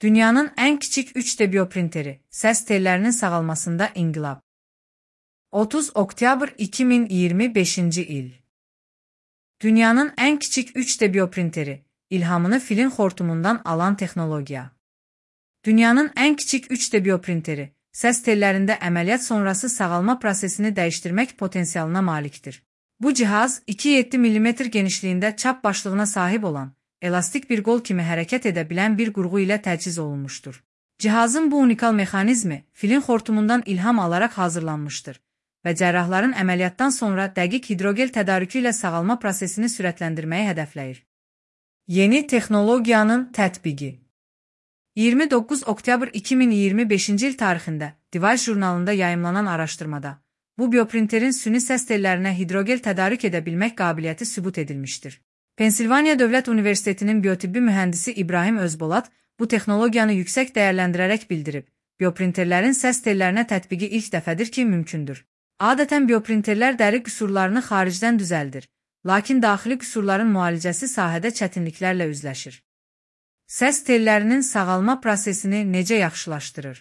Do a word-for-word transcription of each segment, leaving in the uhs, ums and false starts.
Dünyanın ən kiçik üç D bioprinteri, səs tellərinin sağalmasında inqilab. otuz oktyabr iki min iyirmi beşinci il. Dünyanın ən kiçik üç D bioprinteri, ilhamını filin xortumundan alan texnologiya. Dünyanın ən kiçik üç D bioprinteri, səs tellərində əməliyyat sonrası sağalma prosesini dəyişdirmək potensialına malikdir. Bu cihaz iki nöqtə yeddi millimetr genişliyində çap başlığına sahib olan, elastik bir qol kimi hərəkət edə bilən bir qurğu ilə təchiz olunmuşdur. Cihazın bu unikal mexanizmi filin xortumundan ilham alaraq hazırlanmışdır və cərrahların əməliyyatdan sonra dəqiq hidrogel tədarükü ilə sağalma prosesini sürətləndirməyi hədəfləyir. Yeni texnologiyanın tətbiqi. iyirmi doqquz oktyabr iki min iyirmi beşinci il tarixində Device jurnalında yayımlanan araşdırmada, bu bioprinterin süni səs tellərinə hidrogel tədarük edə bilmək qabiliyyəti sübut edilmişdir. Pensilvaniya Dövlət Universitetinin biotibbi mühəndisi İbrahim Özbolat bu texnologiyanı yüksək dəyərləndirərək bildirib, bioprinterlərin səs tellərinə tətbiqi ilk dəfədir ki, mümkündür. Adətən bioprinterlər dəri qüsurlarını xaricdən düzəldir, lakin daxili qüsurların müalicəsi sahədə çətinliklərlə üzləşir. Səs tellərinin sağalma prosesini necə yaxşılaşdırır?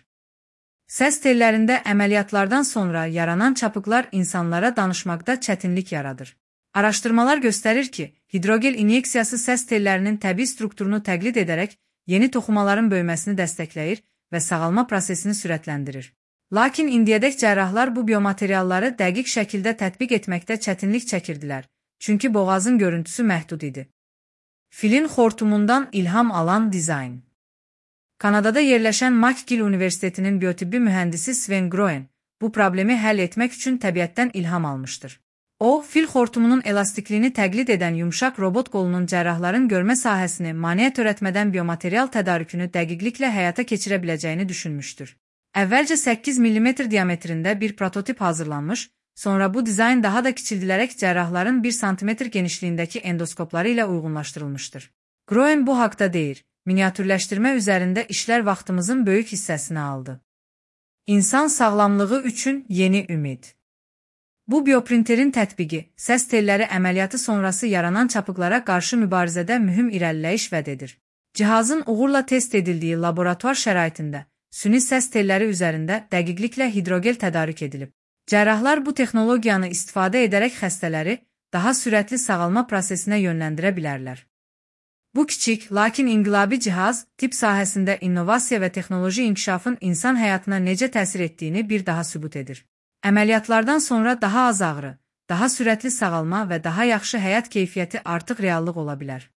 Səs tellərində əməliyyatlardan sonra yaranan çapıqlar insanlara danışmaqda çətinlik yaradır. Araşdırmalar göstərir ki, hidrogel inyeksiyası səs tellərinin təbii strukturunu təqlid edərək yeni toxumaların böyüməsini dəstəkləyir və sağalma prosesini sürətləndirir. Lakin indiyədək cərrahlar bu biomaterialları dəqiq şəkildə tətbiq etməkdə çətinlik çəkirdilər, çünki boğazın görüntüsü məhdud idi. Filin xortumundan ilham alan dizayn. Kanadada yerləşən McGill Universitetinin biotibbi mühəndisi Sven Groen bu problemi həll etmək üçün təbiətdən ilham almışdır. O, fil xortumunun elastikliyini təqlid edən yumşaq robot qolunun cərrahların görmə sahəsini maneə törətmədən biomaterial tədarükünü dəqiqliklə həyata keçirə biləcəyini düşünmüşdür. Əvvəlcə səkkiz millimetr diametrində bir prototip hazırlanmış, sonra bu dizayn daha da kiçildilərək cərrahların bir santimetr genişliyindəki endoskopları ilə uyğunlaşdırılmışdır. Groen bu haqda deyir, miniatürləşdirmə üzərində işlər vaxtımızın böyük hissəsini aldı. İnsan sağlamlığı üçün yeni ümid. Bu bioprinterin tətbiqi, səs telləri əməliyyatı sonrası yaranan çapıqlara qarşı mübarizədə mühüm irəliləyiş vəd edir. Cihazın uğurla test edildiyi laboratuvar şəraitində, süni səs telləri üzərində dəqiqliklə hidrogel tədarük edilib. Cərrahlar bu texnologiyanı istifadə edərək xəstələri daha sürətli sağalma prosesinə yönləndirə bilərlər. Bu kiçik, lakin inqilabi cihaz, tibb sahəsində innovasiya və texnoloji inkişafın insan həyatına necə təsir etdiyini bir daha sübut edir. Əməliyyatlardan sonra daha az ağrı, daha sürətli sağalma və daha yaxşı həyat keyfiyyəti artıq reallıq ola bilər.